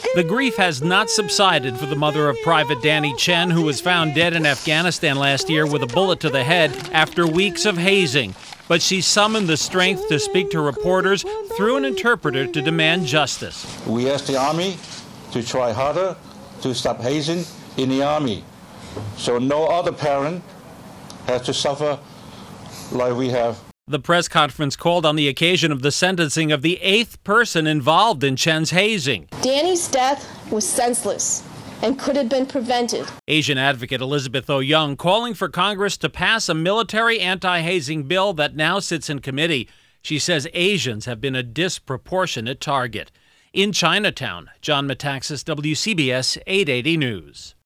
The grief has not subsided for the mother of Private Danny Chen, who was found dead in Afghanistan last year with a bullet to the head after weeks of hazing. But she summoned the strength to speak to reporters through an interpreter to demand justice. We asked the Army to try harder to stop hazing in the Army, so no other parent has to suffer like we have. The press conference called on the occasion of the sentencing of the 8th person involved in Chen's hazing. Danny's death was senseless and could have been prevented. Asian advocate Elizabeth O. Young calling for Congress to pass a military anti-hazing bill that now sits in committee. She says Asians have been a disproportionate target. In Chinatown, John Metaxas, WCBS 880 News.